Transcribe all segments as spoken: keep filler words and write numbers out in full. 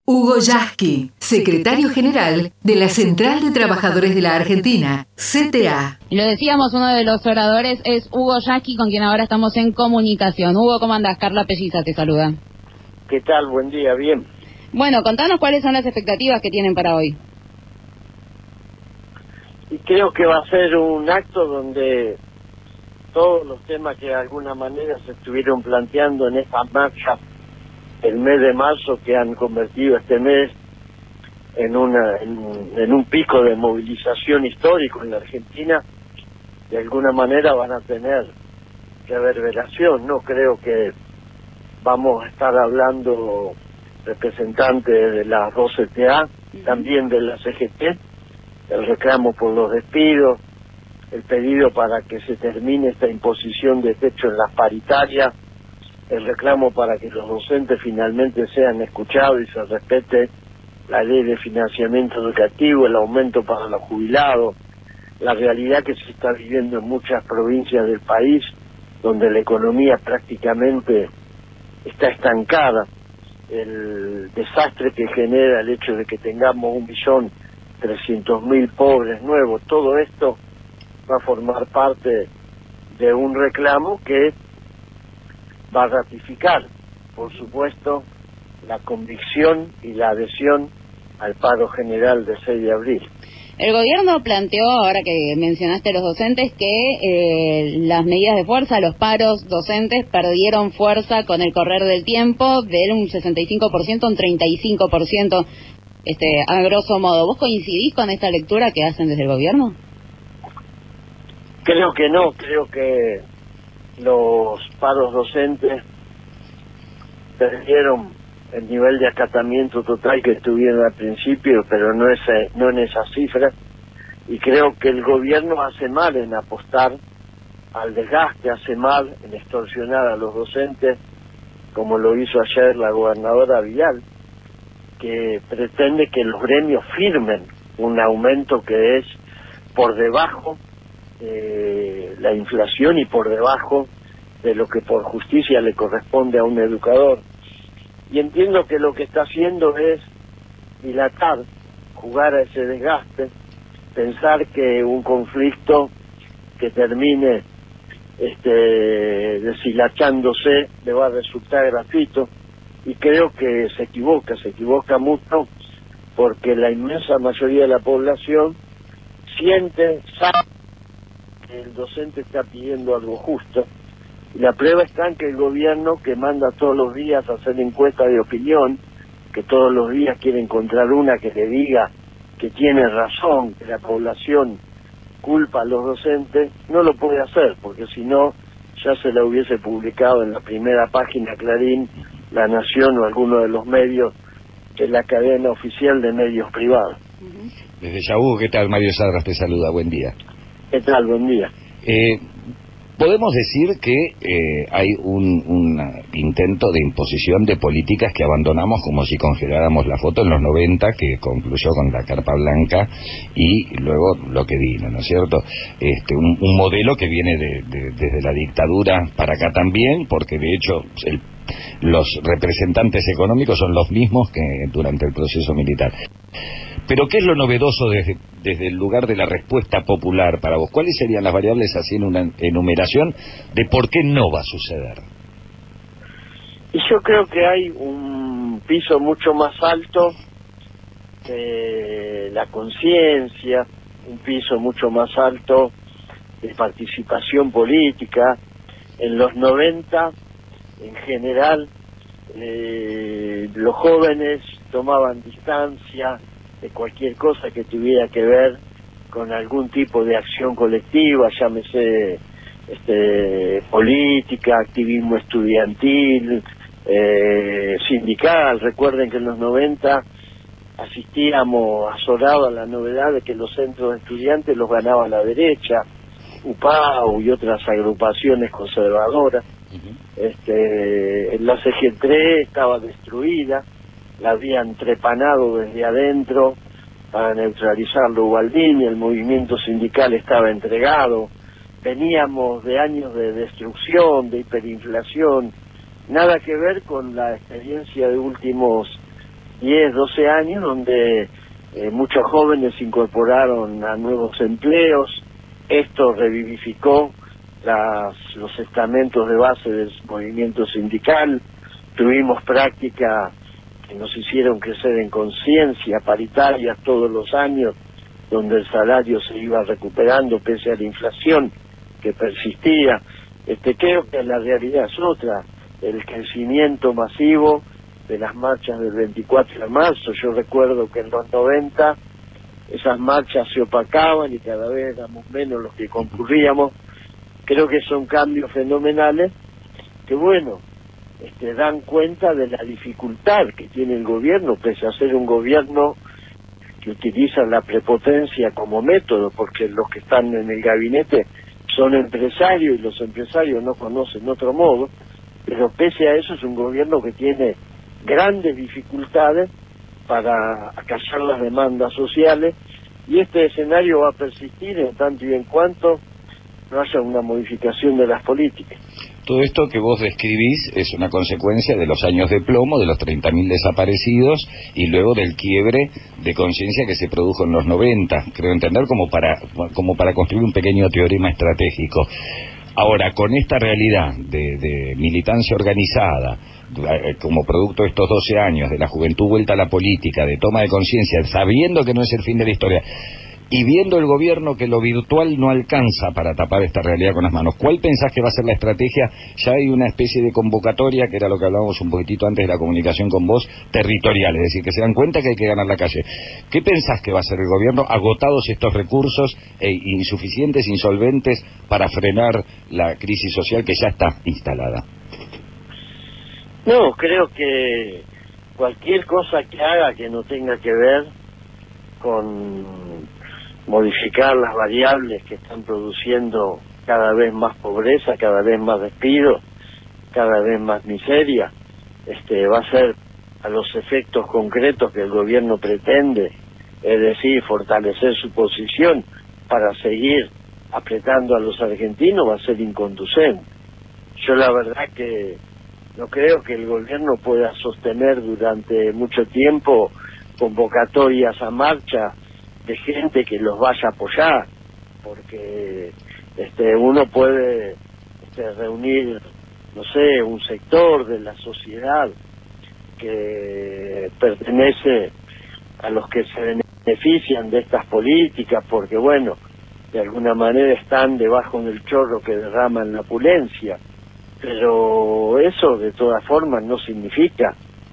Hugo Yasky, secretario general de la Central de Trabajadores de la Argentina, C T A. Lo decíamos, uno de los oradores es Hugo Yasky, con quien ahora estamos en comunicación. Hugo, ¿cómo andás? Carla Pelliza te saluda. ¿Qué tal? Buen día, bien. Bueno, contanos cuáles son las expectativas que tienen para hoy. Y creo que va a ser un acto donde todos los temas que de alguna manera se estuvieron planteando en esta marcha el mes de marzo, que han convertido este mes en una en, en un pico de movilización histórico en la Argentina, de alguna manera van a tener reverberación. No creo que vamos a estar hablando representantes de las dos C T A, también de la C G T, el reclamo por los despidos, el pedido para que se termine esta imposición de techo en las paritarias, el reclamo para que los docentes finalmente sean escuchados y se respete la ley de financiamiento educativo, el aumento para los jubilados, la realidad que se está viviendo en muchas provincias del país, donde la economía prácticamente está estancada, el desastre que genera el hecho de que tengamos un millón trescientos mil pobres nuevos. Todo esto va a formar parte de un reclamo que va a ratificar, por supuesto, la convicción y la adhesión al paro general del seis de abril. El gobierno planteó, ahora que mencionaste a los docentes, que eh, las medidas de fuerza, los paros docentes perdieron fuerza con el correr del tiempo, de un sesenta y cinco por ciento a un treinta y cinco por ciento, este, a grosso modo. ¿Vos coincidís con esta lectura que hacen desde el gobierno? Creo que no, creo que los paros docentes perdieron el nivel de acatamiento total que tuvieron al principio, pero no es no en esa cifra, y creo que el gobierno hace mal en apostar al desgaste, hace mal en extorsionar a los docentes, como lo hizo ayer la gobernadora Vidal, que pretende que los gremios firmen un aumento que es por debajo Eh, la inflación y por debajo de lo que por justicia le corresponde a un educador. Y entiendo que lo que está haciendo es dilatar, jugar a ese desgaste, pensar que un conflicto que termine este deshilachándose le va a resultar gratuito, y creo que se equivoca, se equivoca mucho, porque la inmensa mayoría de la población siente, sabe el docente está pidiendo algo justo, y la prueba está en que el gobierno, que manda todos los días a hacer encuestas de opinión, que todos los días quiere encontrar una que le diga que tiene razón, que la población culpa a los docentes, no lo puede hacer, porque si no ya se la hubiese publicado en la primera página Clarín, La Nación o alguno de los medios de la cadena oficial de medios privados. Desde Yahoo, ¿qué tal? Mario Sadras te saluda, buen día. ¿Qué tal? Buen día. Eh, podemos decir que eh, hay un, un intento de imposición de políticas que abandonamos como si congeláramos la foto en los noventa, que concluyó con la Carpa Blanca y luego lo que vino, ¿no es cierto? Este, un, un modelo que viene de, de, desde la dictadura para acá también, porque de hecho el, los representantes económicos son los mismos que durante el proceso militar. Pero ¿qué es lo novedoso desde, desde el lugar de la respuesta popular para vos? ¿Cuáles serían las variables, así en una enumeración, de por qué no va a suceder? Y yo creo que hay un piso mucho más alto de la conciencia, un piso mucho más alto de participación política. En los noventa, en general, eh, los jóvenes tomaban distancia de cualquier cosa que tuviera que ver con algún tipo de acción colectiva, llámese este, política, activismo estudiantil, eh, sindical. Recuerden que en los noventa asistíamos azorados a la novedad de que los centros de estudiantes los ganaba la derecha, U P A U y otras agrupaciones conservadoras. Uh-huh. Este, la C G T estaba destruida, la habían trepanado desde adentro para neutralizarlo Ubaldini, el movimiento sindical estaba entregado, veníamos de años de destrucción, de hiperinflación, nada que ver con la experiencia de últimos diez, doce años, donde eh, muchos jóvenes se incorporaron a nuevos empleos. Esto revivificó las, los estamentos de base del movimiento sindical. Tuvimos práctica que nos hicieron crecer en conciencia, paritarias todos los años, donde el salario se iba recuperando pese a la inflación que persistía. Este, creo que la realidad es otra, el crecimiento masivo de las marchas del veinticuatro de marzo. Yo recuerdo que en los noventa esas marchas se opacaban y cada vez éramos menos los que concurríamos. Creo que son cambios fenomenales que, bueno, este, dan cuenta de la dificultad que tiene el gobierno, pese a ser un gobierno que utiliza la prepotencia como método, porque los que están en el gabinete son empresarios y los empresarios no conocen otro modo, pero pese a eso es un gobierno que tiene grandes dificultades para acallar las demandas sociales, y este escenario va a persistir en tanto y en cuanto no haya una modificación de las políticas. Todo esto que vos describís es una consecuencia de los años de plomo, de los treinta mil desaparecidos y luego del quiebre de conciencia que se produjo en los noventa, creo entender, como para, como para construir un pequeño teorema estratégico. Ahora, con esta realidad de, de militancia organizada, como producto de estos doce años, de la juventud vuelta a la política, de toma de conciencia, sabiendo que no es el fin de la historia, y viendo el gobierno que lo virtual no alcanza para tapar esta realidad con las manos, ¿cuál pensás que va a ser la estrategia? Ya hay una especie de convocatoria, que era lo que hablábamos un poquitito antes de la comunicación con vos, territorial, es decir, que se dan cuenta que hay que ganar la calle. ¿Qué pensás que va a hacer el gobierno, agotados estos recursos e insuficientes, insolventes, para frenar la crisis social que ya está instalada? No, creo que cualquier cosa que haga que no tenga que ver con modificar las variables que están produciendo cada vez más pobreza, cada vez más despido, cada vez más miseria, este va a ser a los efectos concretos que el gobierno pretende, es decir, fortalecer su posición para seguir apretando a los argentinos, va a ser inconducente. Yo la verdad que no creo que el gobierno pueda sostener durante mucho tiempo convocatorias a marcha de gente que los vaya a apoyar, porque este uno puede este, reunir, no sé, un sector de la sociedad que pertenece a los que se benefician de estas políticas, porque bueno, de alguna manera están debajo del chorro que derraman la opulencia, pero eso de todas formas no significa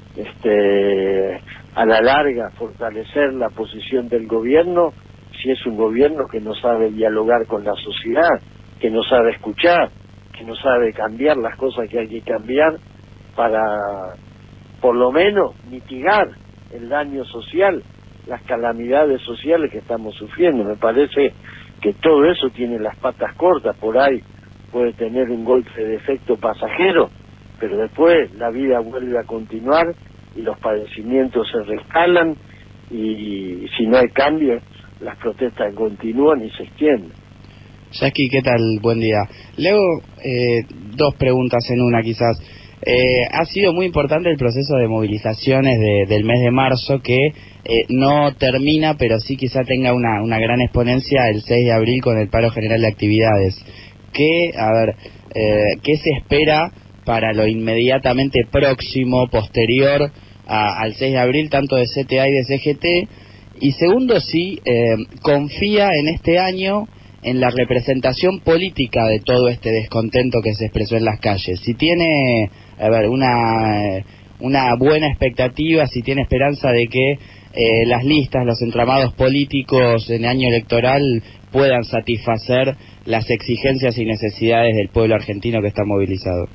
este a la larga fortalecer la posición del gobierno, si es un gobierno que no sabe dialogar con la sociedad, que no sabe escuchar, que no sabe cambiar las cosas que hay que cambiar para por lo menos mitigar el daño social, las calamidades sociales que estamos sufriendo. Me parece que todo eso tiene las patas cortas, por ahí puede tener un golpe de efecto pasajero, pero después la vida vuelve a continuar y los padecimientos se rescalan, y si no hay cambio, las protestas continúan y se extienden. Jackie, ¿qué tal? Buen día. Leo, eh, dos preguntas en una quizás. Eh, ha sido muy importante el proceso de movilizaciones de, del mes de marzo, que eh, no termina, pero sí quizá tenga una, una gran exponencia el seis de abril con el paro general de actividades. ¿Qué, a ver, eh, ¿qué se espera para lo inmediatamente próximo, posterior a, al seis de abril, tanto de C T A y de C G T? Y segundo, si eh, confía en este año en la representación política de todo este descontento que se expresó en las calles. Si tiene, a ver, una, una buena expectativa, si tiene esperanza de que eh, las listas, los entramados políticos en el año electoral puedan satisfacer las exigencias y necesidades del pueblo argentino que está movilizado.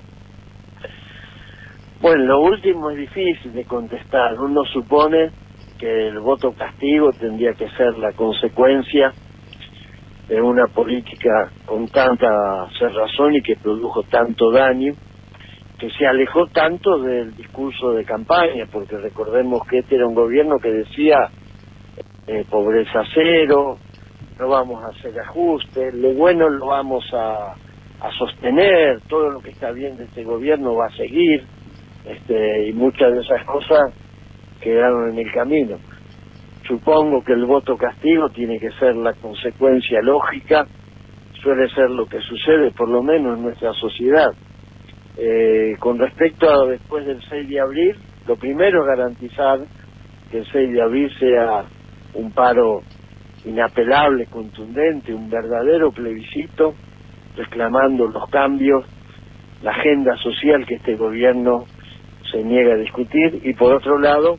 Bueno, lo último es difícil de contestar. Uno supone que el voto castigo tendría que ser la consecuencia de una política con tanta cerrazón y que produjo tanto daño, que se alejó tanto del discurso de campaña, porque recordemos que este era un gobierno que decía eh, pobreza cero, no vamos a hacer ajustes, lo bueno lo vamos a, a sostener, todo lo que está bien de este gobierno va a seguir, este, y muchas de esas cosas quedaron en el camino. Supongo que el voto castigo tiene que ser la consecuencia lógica, suele ser lo que sucede, por lo menos en nuestra sociedad. Eh, con respecto a después del seis de abril, lo primero es garantizar que el seis de abril sea un paro inapelable, contundente, un verdadero plebiscito, reclamando los cambios, la agenda social que este gobierno se niega a discutir, y por otro lado,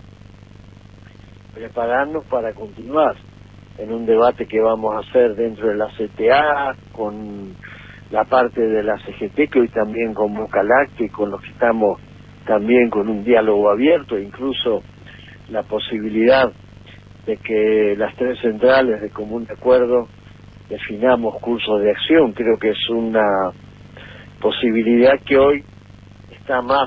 prepararnos para continuar en un debate que vamos a hacer dentro de la C T A, con la parte de la C G T, que hoy también convoca LACTE, con los que estamos también con un diálogo abierto, e incluso la posibilidad de que las tres centrales de común acuerdo definamos cursos de acción. Creo que es una posibilidad que hoy está más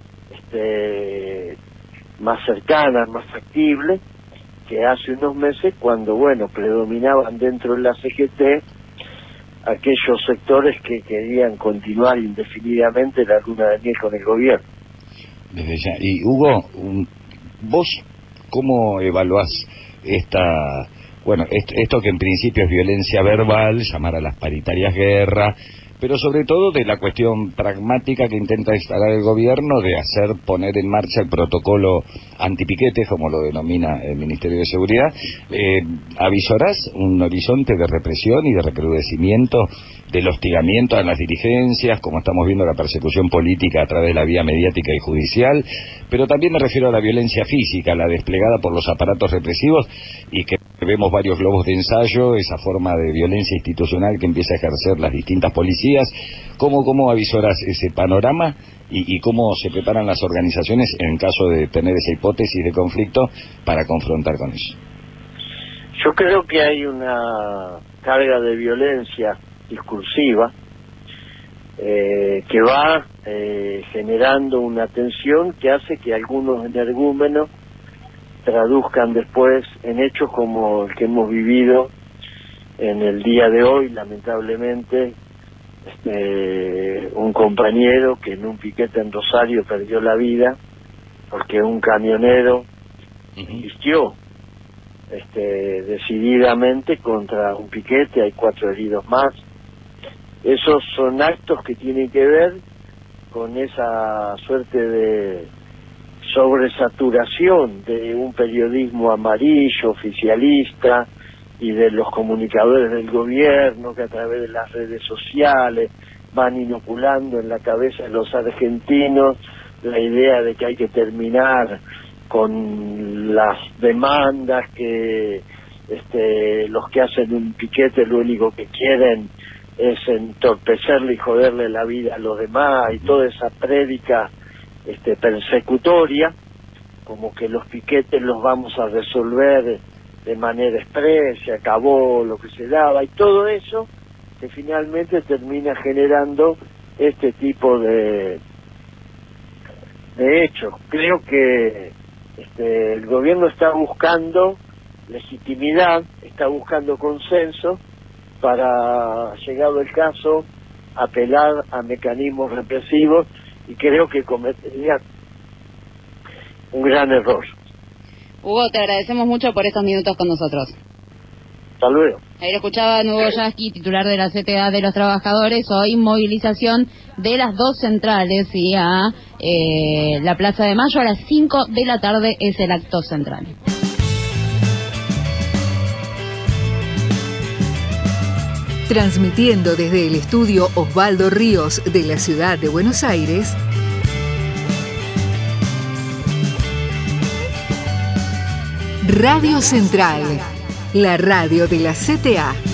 este, más cercana, más factible que hace unos meses, cuando, bueno, predominaban dentro de la C G T aquellos sectores que querían continuar indefinidamente la luna de miel con el gobierno. Desde ya. Y Hugo, vos, ¿cómo evaluás esta, bueno, esto, esto que en principio es violencia verbal, llamar a las paritarias guerra, pero sobre todo de la cuestión pragmática que intenta instalar el gobierno de hacer poner en marcha el protocolo antipiquetes, como lo denomina el Ministerio de Seguridad? Eh, ¿Avisorás un horizonte de represión y de recrudecimiento del hostigamiento a las dirigencias, como estamos viendo la persecución política a través de la vía mediática y judicial? Pero también me refiero a la violencia física, la desplegada por los aparatos represivos, y que vemos varios globos de ensayo, esa forma de violencia institucional que empieza a ejercer las distintas policías. ¿Cómo, cómo avisorás ese panorama y, y cómo se preparan las organizaciones en caso de tener esa hipótesis de conflicto para confrontar con eso? Yo creo que hay una carga de violencia discursiva eh, que va eh, generando una tensión que hace que algunos energúmenos traduzcan después en hechos como el que hemos vivido en el día de hoy, lamentablemente. Este, un compañero que en un piquete en Rosario perdió la vida porque un camionero insistió este, decididamente contra un piquete, hay cuatro heridos más. Esos son actos que tienen que ver con esa suerte de sobresaturación de un periodismo amarillo, oficialista, y de los comunicadores del gobierno que a través de las redes sociales van inoculando en la cabeza de los argentinos la idea de que hay que terminar con las demandas, que este, los que hacen un piquete lo único que quieren es entorpecerle y joderle la vida a los demás, y toda esa prédica este, persecutoria, como que los piquetes los vamos a resolver de manera expresa, se acabó lo que se daba, y todo eso que finalmente termina generando este tipo de de hechos. Creo que este, el gobierno está buscando legitimidad, está buscando consenso para, llegado el caso, apelar a mecanismos represivos, y creo que cometería un gran error. Hugo, te agradecemos mucho por estos minutos con nosotros. Hasta luego. Ahí lo escuchaba Hugo Yasky, titular de la C T A de los Trabajadores. Hoy movilización de las dos centrales y a eh, la Plaza de Mayo a las cinco de la tarde es el acto central. Transmitiendo desde el estudio Osvaldo Ríos de la ciudad de Buenos Aires, Radio Central, la radio de la C T A.